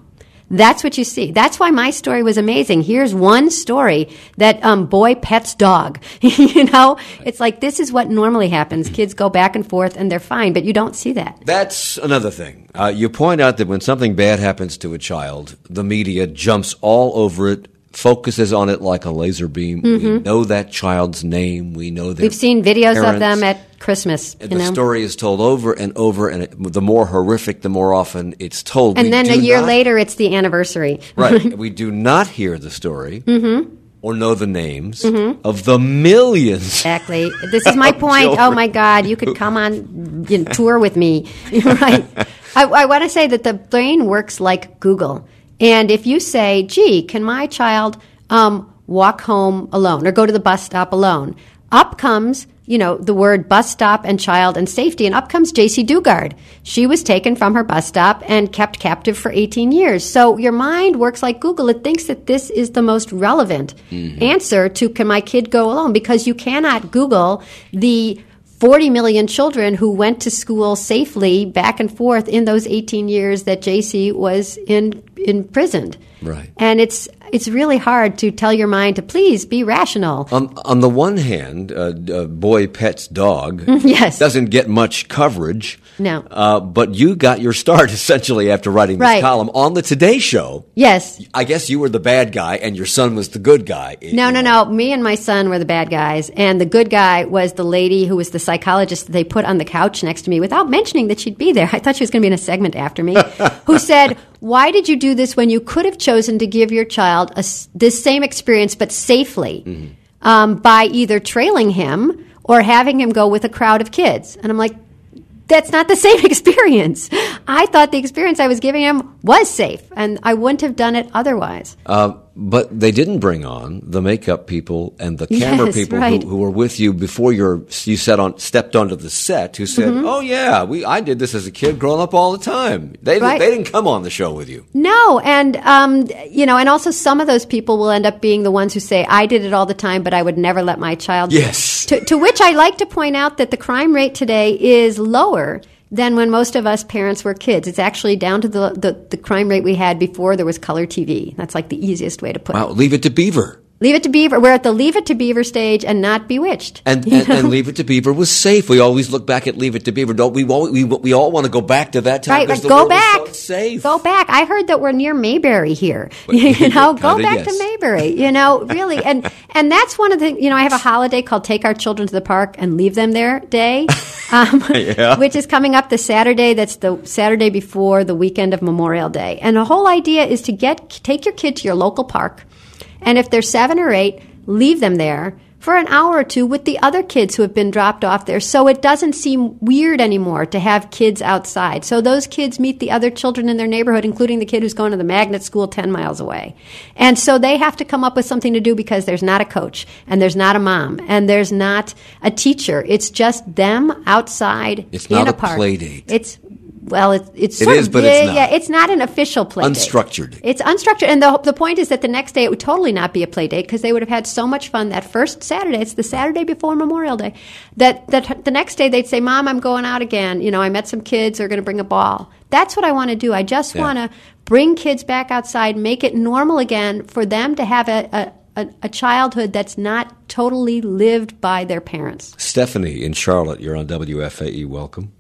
That's what you see. That's why my story was amazing. Here's one story that um, boy pets dog. You know, it's like this is what normally happens. Kids go back and forth and they're fine, but you don't see that. That's another thing. Uh, you point out that when something bad happens to a child, the media jumps all over it, focuses on it like a laser beam. Mm-hmm. We know that child's name. We know their We've seen videos parents. of them at Christmas. And you the know? story is told over and over, and it, the more horrific, the more often it's told. And we then a do year not, later, it's the anniversary. Right. We do not hear the story Mm-hmm. or know the names mm-hmm. of the millions. Exactly. This is my point. children. Oh, my God. You could come on you know, tour with me. Right. I, I want to say that the brain works like Google. And if you say, gee, can my child um, walk home alone or go to the bus stop alone? Up comes, you know, the word bus stop and child and safety, and up comes J C Dugard. She was taken from her bus stop and kept captive for eighteen years. So your mind works like Google. It thinks that this is the most relevant mm-hmm. answer to can my kid go alone? Because you cannot Google the forty million children who went to school safely back and forth in those eighteen years that J C was in imprisoned. Right. And it's it's really hard to tell your mind to please be rational. On, on the one hand, uh, uh, boy pets dog yes. doesn't get much coverage. No. Uh, but you got your start essentially after writing this right. column on the Today Show. Yes. I guess you were the bad guy and your son was the good guy. No, no, no. Me and my son were the bad guys. And the good guy was the lady who was the psychologist that they put on the couch next to me without mentioning that she'd be there. I thought she was going to be in a segment after me. Who said, why did you do this when you could have chosen to give your child a, this same experience but safely mm-hmm. um, by either trailing him or having him go with a crowd of kids? And I'm like, that's not the same experience. I thought the experience I was giving him was safe, and I wouldn't have done it otherwise. Uh, but they didn't bring on the makeup people and the camera yes, people right. who, who were with you before you're, you set on, stepped onto the set who said, mm-hmm. oh, yeah, we I did this as a kid growing up all the time. They, right. they didn't come on the show with you. No, and, um, you know, and also some of those people will end up being the ones who say, I did it all the time, but I would never let my child do yes. it. To, to which I like to point out that the crime rate today is lower than when most of us parents were kids. It's actually down to the, the, the crime rate we had before there was color T V. That's like the easiest way to put wow, it. Wow, Leave It to Beaver. Leave It to Beaver. We're at the Leave It to Beaver stage and not Bewitched. And, and, and Leave It to Beaver was safe. We always look back at Leave It to Beaver. Don't we? All, we, we all want to go back to that time right, because right. the Go world back. was so safe. Go back. I heard that we're near Mayberry here. But, you know, go kinda, back yes. to Mayberry. You know, really, and and that's one of the. You know, I have a holiday called Take Our Children to the Park and Leave Them There Day, um, yeah. which is coming up the Saturday. That's the Saturday before the weekend of Memorial Day, and the whole idea is to get take your kid to your local park, and if they're seven or eight, leave them there for an hour or two with the other kids who have been dropped off there, so it doesn't seem weird anymore to have kids outside. So those kids meet the other children in their neighborhood, including the kid who's going to the magnet school ten miles away. And so they have to come up with something to do because there's not a coach, and there's not a mom, and there's not a teacher. It's just them outside it's in not a a park. play date. It's Well, it's it's It sort is, of, but it's not. Yeah, it's not an official play date. Unstructured. It's unstructured, and the the point is that the next day it would totally not be a play date because they would have had so much fun that first Saturday. It's the Saturday before Memorial Day. That that the next day they'd say, "Mom, I'm going out again. You know, I met some kids. They're going to bring a ball." That's what I want to do. I just Yeah. want to bring kids back outside, make it normal again for them to have a. a A, a childhood that's not totally lived by their parents. Stephanie in Charlotte, you're on W F A E. Welcome.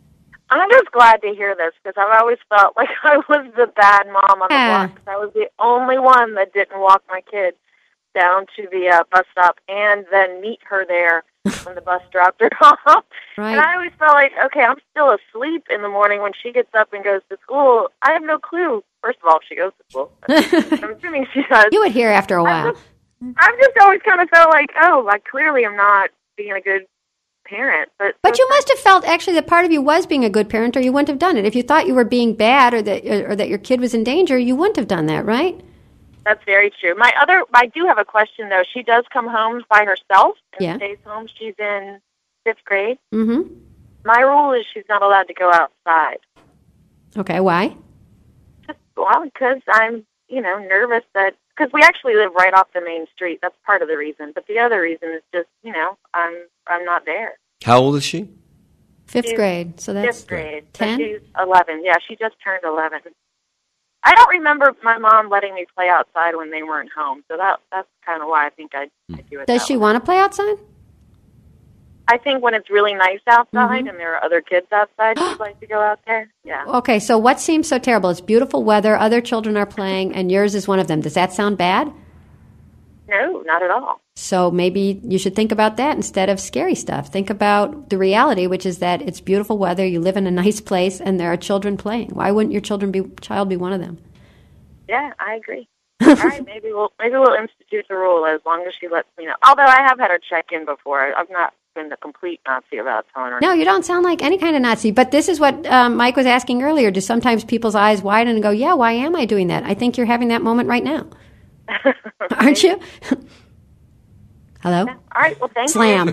I'm just glad to hear this because I've always felt like I was the bad mom on the Yeah. block. 'Cause I was the only one that didn't walk my kid down to the uh, bus stop and then meet her there when the bus dropped her off. Right. And I always felt like, okay, I'm still asleep in the morning when she gets up and goes to school. I have no clue, first of all, if she goes to school. I'm assuming she does. You would hear after a while. I've just, I've just always kind of felt like, oh, I clearly am not being a good parent. But But you must have felt actually that part of you was being a good parent, or you wouldn't have done it. If you thought you were being bad, or that or that your kid was in danger, you wouldn't have done that, right? That's very true. My other, I do have a question though. She does come home by herself and Yeah. stays home. She's in fifth grade. Mm-hmm. My rule is she's not allowed to go outside. Okay, why? Just well, because I'm, you know, nervous that because we actually live right off the main street. That's part of the reason. But the other reason is just, you know, I'm I'm not there. How old is she? Fifth She's grade. So that's Fifth grade. ten? So she's eleven. Yeah, she just turned eleven. I don't remember my mom letting me play outside when they weren't home, so that that's kind of why I think I, I do it. Does she want to play outside? I think when it's really nice outside mm-hmm. and there are other kids outside, she'd like to go out there. Yeah. Okay, so what seems so terrible? It's beautiful weather, other children are playing, and yours is one of them. Does that sound bad? No, not at all. So maybe you should think about that instead of scary stuff. Think about the reality, which is that it's beautiful weather, you live in a nice place, and there are children playing. Why wouldn't your children be child be one of them? Yeah, I agree. All right, maybe we'll maybe we'll institute the rule as long as she lets me know. Although I have had her check in before, I've not been the complete Nazi about telling her. No, you don't sound like any kind of Nazi. But this is what um, Mike was asking earlier. Do sometimes people's eyes widen and go, "Yeah, why am I doing that?" I think you're having that moment right now, aren't you? Hello? Yeah. All right, well, thank Slam.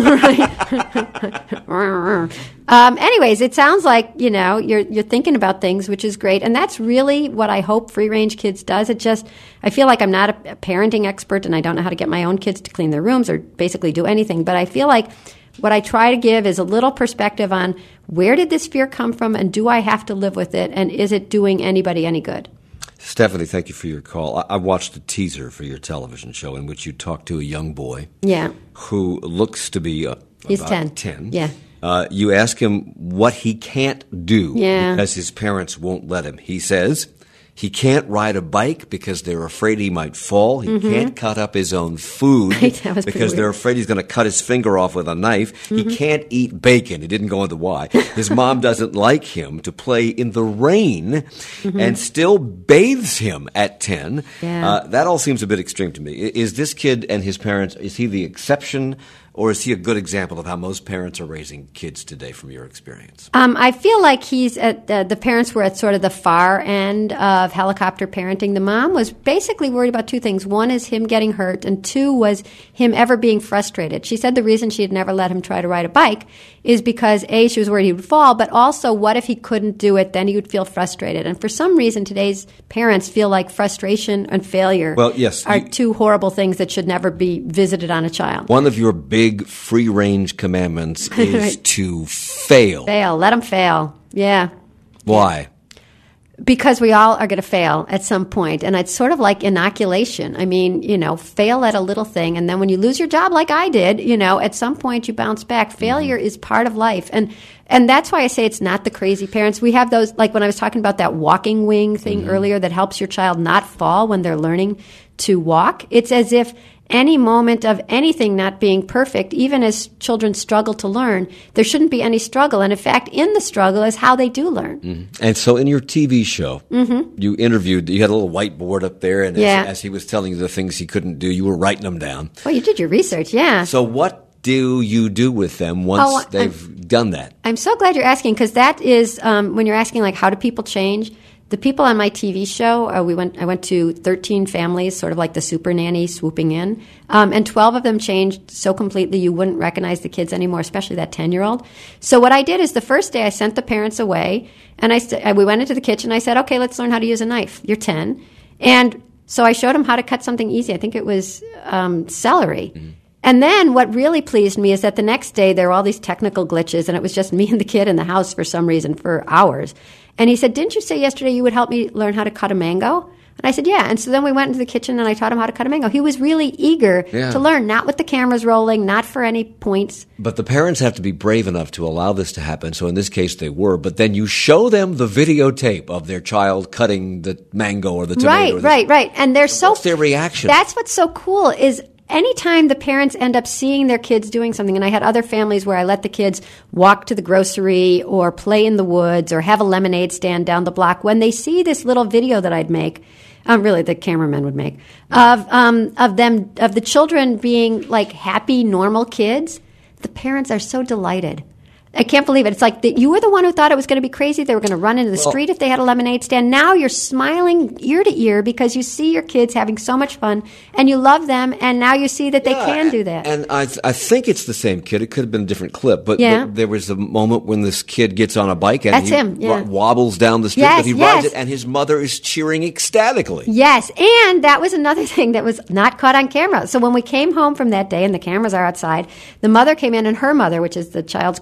you. um, anyways, it sounds like, you know, you're you're thinking about things, which is great. And that's really what I hope Free Range Kids does. It just, I feel like I'm not a, a parenting expert and I don't know how to get my own kids to clean their rooms or basically do anything. But I feel like what I try to give is a little perspective on where did this fear come from and do I have to live with it and is it doing anybody any good? Stephanie, thank you for your call. I, I watched a teaser for your television show in which you talked to a young boy. Yeah. Who looks to be uh, He's about ten. ten. Yeah. Uh, you ask him what he can't do yeah. because his parents won't let him. He says he can't ride a bike because they're afraid he might fall. He mm-hmm. can't cut up his own food because they're afraid he's going to cut his finger off with a knife. Mm-hmm. He can't eat bacon. He didn't go into why. His mom doesn't like him to play in the rain mm-hmm. and still bathes him at ten. Yeah. Uh, that all seems a bit extreme to me. Is this kid and his parents, is he the exception? Or is he a good example of how most parents are raising kids today from your experience? Um, I feel like he's at uh, the parents were at sort of the far end of helicopter parenting. The mom was basically worried about two things. One is him getting hurt, and two was him ever being frustrated. She said the reason she had never let him try to ride a bike is because, A, she was worried he would fall, but also what if he couldn't do it? Then he would feel frustrated. And for some reason, today's parents feel like frustration and failure well, yes, are you, two horrible things that should never be visited on a child. One of your big Big free-range commandments is right. to fail. Fail. Let them fail. Yeah. Why? Because we all are going to fail at some point, and it's sort of like inoculation. I mean, you know, fail at a little thing, and then when you lose your job like I did, you know, at some point you bounce back. Failure mm-hmm. is part of life, and and that's why I say it's not the crazy parents. We have those, like when I was talking about that walking wing thing mm-hmm. earlier that helps your child not fall when they're learning to walk. It's as if any moment of anything not being perfect, even as children struggle to learn, there shouldn't be any struggle. And in fact, in the struggle is how they do learn. Mm-hmm. And so in your T V show, mm-hmm. you interviewed, you had a little whiteboard up there, and yeah. as, as he was telling you the things he couldn't do, you were writing them down. Well, you did your research, yeah. So what do you do with them once oh, they've I'm, done that? I'm so glad you're asking, because that is, um, when you're asking, like, how do people change? The people on my T V show, uh, we went. I went to thirteen families, sort of like the super nanny swooping in, um, and twelve of them changed so completely you wouldn't recognize the kids anymore, especially that ten-year-old. So what I did is the first day I sent the parents away, and I st- we went into the kitchen. I said, "Okay, let's learn how to use a knife. You're ten," and so I showed them how to cut something easy. I think it was um, celery. Mm-hmm. And then what really pleased me is that the next day there were all these technical glitches, and it was just me and the kid in the house for some reason for hours. And he said, "Didn't you say yesterday you would help me learn how to cut a mango?" And I said, "Yeah." And so then we went into the kitchen and I taught him how to cut a mango. He was really eager yeah. to learn, not with the cameras rolling, not for any points. But the parents have to be brave enough to allow this to happen. So in this case they were. But then you show them the videotape of their child cutting the mango or the tomato. Right, or the, right, right. And they're so... What's their reaction? That's what's so cool is... Anytime the parents end up seeing their kids doing something, and I had other families where I let the kids walk to the grocery or play in the woods or have a lemonade stand down the block, when they see this little video that I'd make, um, really the cameraman would make, of um, of them, of the children being like happy, normal kids, the parents are so delighted. I can't believe it. It's like the, you were the one who thought it was going to be crazy. They were going to run into the well, street if they had a lemonade stand. Now you're smiling ear to ear because you see your kids having so much fun and you love them, and now you see that they yeah, can do that. And I th- I think it's the same kid. It could have been a different clip, but yeah. th- there was a moment when this kid gets on a bike and That's he him, yeah. w- wobbles down the street, yes, but he yes. rides it, and his mother is cheering ecstatically. Yes, and that was another thing that was not caught on camera. So when we came home from that day and the cameras are outside, the mother came in, and her mother, which is the child's grandmother,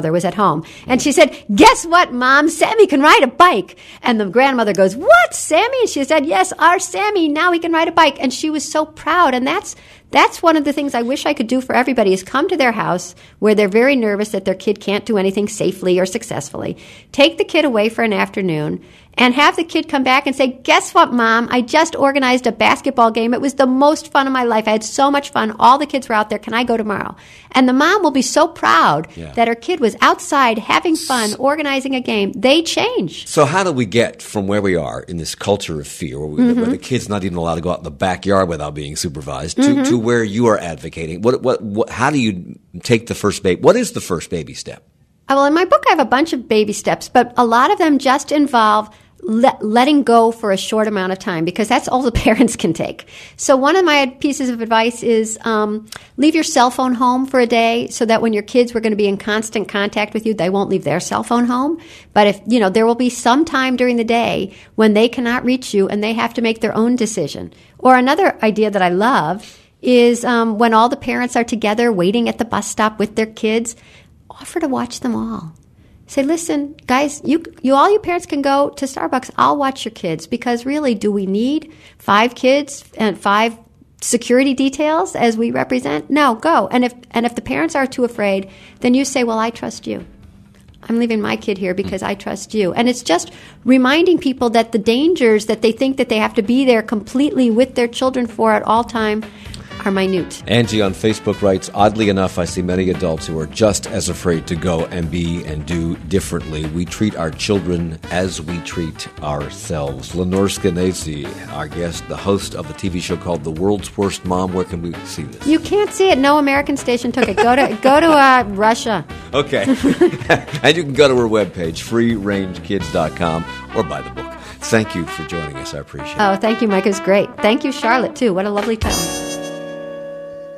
grandmother was at home. And she said, guess what, Mom? Sammy can ride a bike. And the grandmother goes, what, Sammy? And she said, yes, our Sammy, now he can ride a bike. And she was so proud. And that's That's one of the things I wish I could do for everybody is come to their house where they're very nervous that their kid can't do anything safely or successfully. Take the kid away for an afternoon and have the kid come back and say, guess what, Mom? I just organized a basketball game. It was the most fun of my life. I had so much fun. All the kids were out there. Can I go tomorrow? And the mom will be so proud yeah. that her kid was outside having fun, organizing a game. They change. So how do we get from where we are in this culture of fear, where, we, mm-hmm. where the kid's not even allowed to go out in the backyard without being supervised, to, mm-hmm. to where you are advocating? What, what, what, how do you take the first baby? What is the first baby step? Well, in my book, I have a bunch of baby steps, but a lot of them just involve let, letting go for a short amount of time because that's all the parents can take. So one of my pieces of advice is um, leave your cell phone home for a day so that when your kids were going to be in constant contact with you, they won't leave their cell phone home. But if, you know, there will be some time during the day when they cannot reach you and they have to make their own decision. Or another idea that I love is um, when all the parents are together waiting at the bus stop with their kids, offer to watch them all. Say, listen, guys, you, you, all you parents can go to Starbucks. I'll watch your kids because really, do we need five kids and five security details as we represent? No, go. And if and if the parents are too afraid, then you say, well, I trust you. I'm leaving my kid here because I trust you. And it's just reminding people that the dangers that they think that they have to be there completely with their children for at all time are minute. Angie on Facebook writes, oddly enough, I see many adults who are just as afraid to go and be and do differently. We treat our children as we treat ourselves. Lenore Skenazy, our guest, the host of a T V show called The World's Worst Mom. Where can we see this? You can't see it. No American station took it. Go to go to uh, Russia. Okay. And you can go to her webpage, free range kids dot com, or buy the book. Thank you for joining us. I appreciate it. Oh, thank you, Mike. It was great. Thank you, Charlotte, too. What a lovely tone.